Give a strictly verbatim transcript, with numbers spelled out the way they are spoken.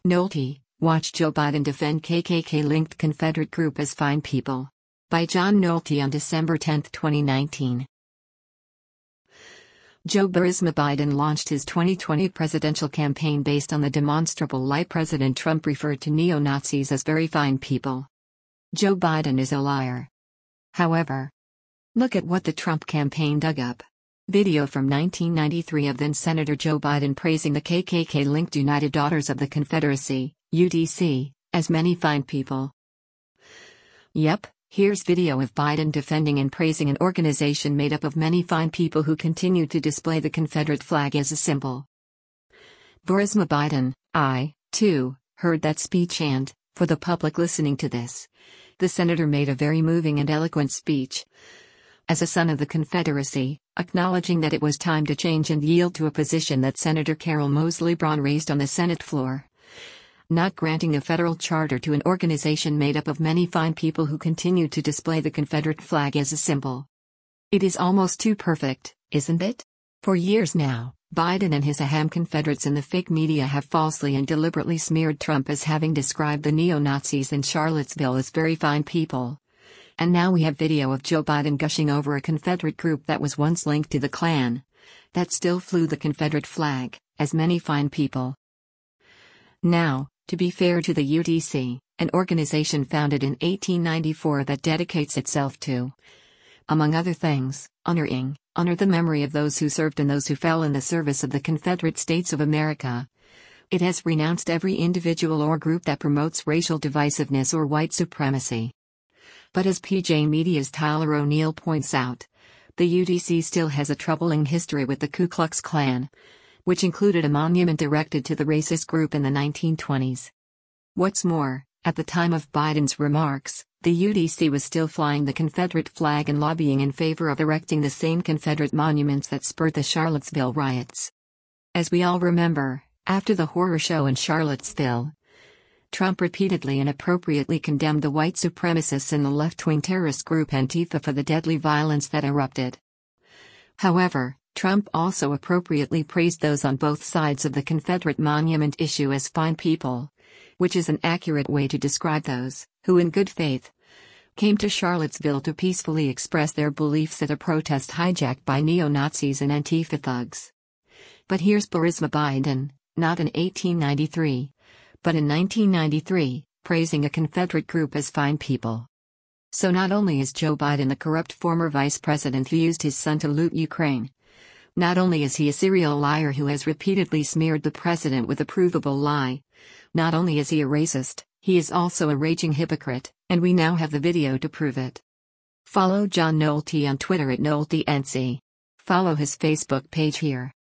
Nolte, watch Joe Biden defend K K K-linked Confederate group as fine people. By John Nolte on December tenth, twenty nineteen. Joe Burisma Biden launched his twenty twenty presidential campaign based on the demonstrable lie President Trump referred to neo-Nazis as very fine people. Joe Biden is a liar. However, look at what the Trump campaign dug up. Video from nineteen ninety-three of then-Senator Joe Biden praising the K K K-linked United Daughters of the Confederacy, U D C, as many fine people. Yep, here's video of Biden defending and praising an organization made up of many fine people who continue to display the Confederate flag as a symbol. Burisma Biden, I, too, heard that speech and, for the public listening to this, the senator made a very moving and eloquent speech. As a son of the Confederacy, acknowledging that it was time to change and yield to a position that Senator Carol Moseley Braun raised on the Senate floor. Not granting a federal charter to an organization made up of many fine people who continue to display the Confederate flag as a symbol. It is almost too perfect, isn't it? For years now, Biden and his ahem Confederates in the fake media have falsely and deliberately smeared Trump as having described the neo-Nazis in Charlottesville as very fine people. And now we have video of Joe Biden gushing over a Confederate group that was once linked to the Klan, that still flew the Confederate flag, as many fine people. Now, to be fair to the U D C, an organization founded in eighteen ninety-four that dedicates itself to, among other things, honoring, honor the memory of those who served and those who fell in the service of the Confederate States of America. It has renounced every individual or group that promotes racial divisiveness or white supremacy. But as P J Media's Tyler O'Neill points out, the U D C still has a troubling history with the Ku Klux Klan, which included a monument erected to the racist group in the nineteen twenties. What's more, at the time of Biden's remarks, the U D C was still flying the Confederate flag and lobbying in favor of erecting the same Confederate monuments that spurred the Charlottesville riots. As we all remember, after the horror show in Charlottesville, Trump repeatedly and appropriately condemned the white supremacists and the left-wing terrorist group Antifa for the deadly violence that erupted. However, Trump also appropriately praised those on both sides of the Confederate monument issue as fine people, which is an accurate way to describe those who in good faith came to Charlottesville to peacefully express their beliefs at a protest hijacked by neo-Nazis and Antifa thugs. But here's Burisma Biden, not in eighteen ninety-three, but in nineteen ninety-three, praising a Confederate group as fine people. So not only is Joe Biden the corrupt former vice president who used his son to loot Ukraine, not only is he a serial liar who has repeatedly smeared the president with a provable lie, not only is he a racist, he is also a raging hypocrite, and we now have the video to prove it. Follow John Nolte on Twitter at NolteNC. Follow his Facebook page here.